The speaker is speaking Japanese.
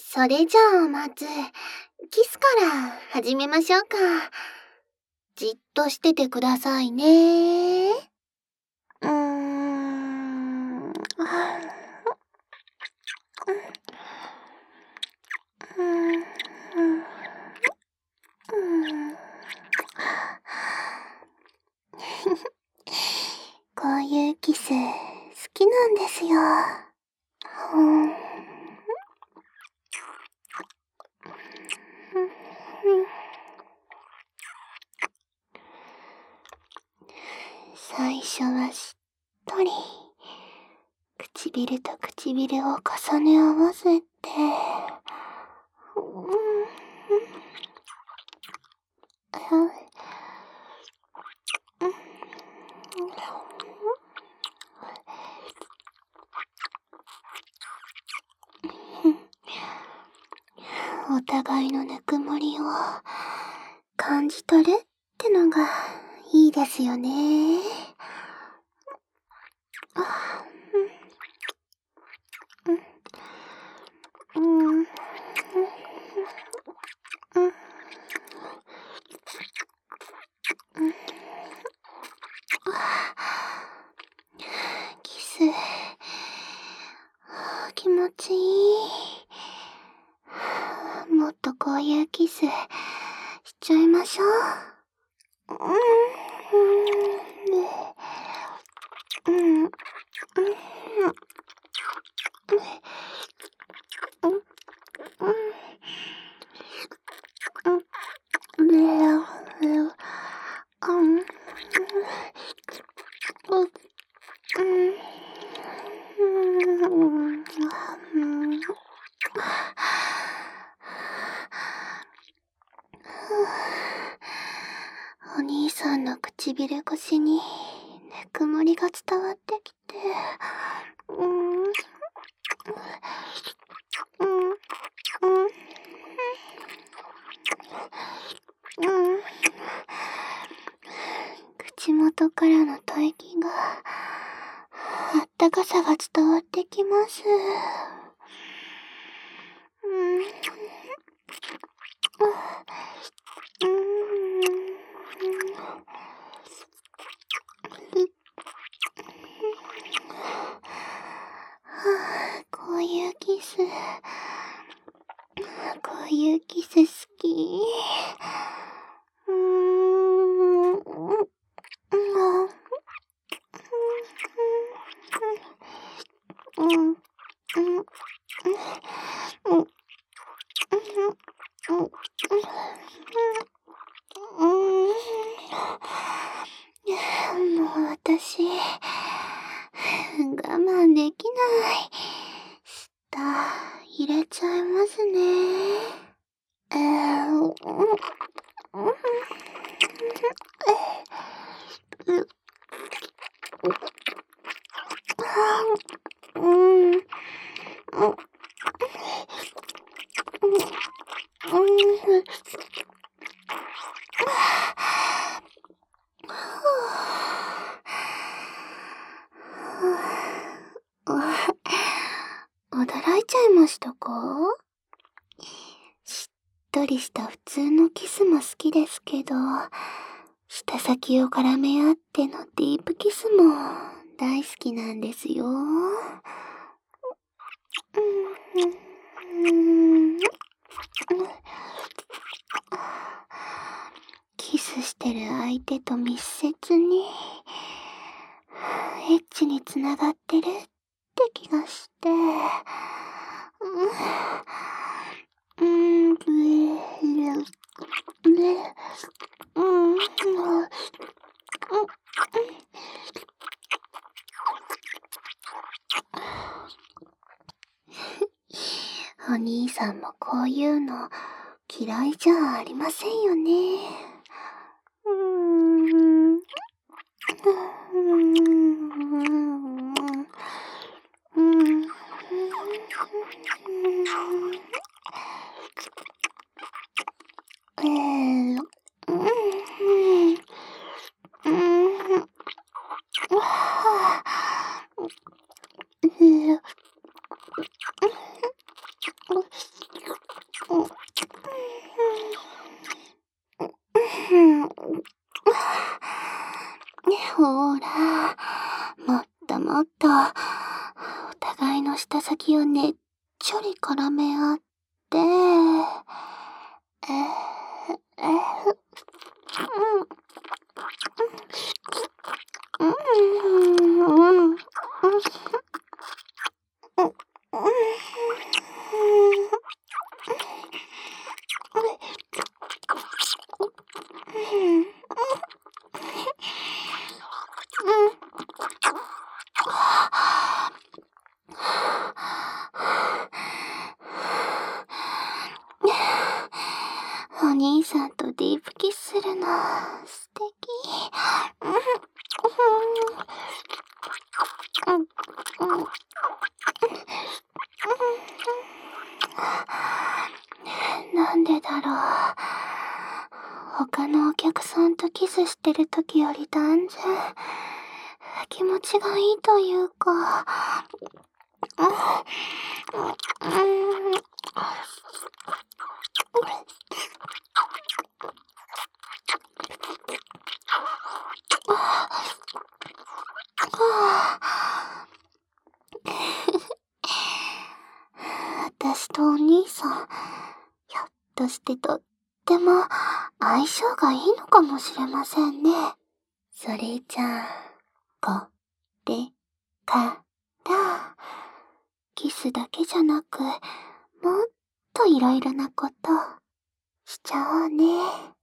それじゃあまず、キスから始めましょうか。じっとしててくださいね。こういうキス好きなんですよ。最初はしっとり、唇と唇を重ね合わせて、お互いのぬくもりを感じ取るってのがいいですよね。キス、気持ちいい。もっとこういうキスしちゃいましょう。お兄さんの唇越しにぬくもりが伝わってきて、口元からの吐息があったかさが伝わってきます。こういうキス、こういうキス好き。もう私、我慢できない。舌、入れちゃいますね。驚いちゃいましたか？しっとりした普通のキスも好きですけど、舌先を絡め合ってのディープキスも大好きなんですよ。キスしてる相手と密接に、エッチにつながってるって気がして、お兄さんもこういうの嫌いじゃありませんよね。 り絡め合って、お兄さんとディープキスするの素敵。なんでだろう。他のお客さんとキスしてる時より断然気持ちがいいというか。私とお兄さん、ひょっとしてとっても相性がいいのかもしれませんね。それじゃあ、これからキスだけじゃなく、もっといろいろなことしちゃおうね。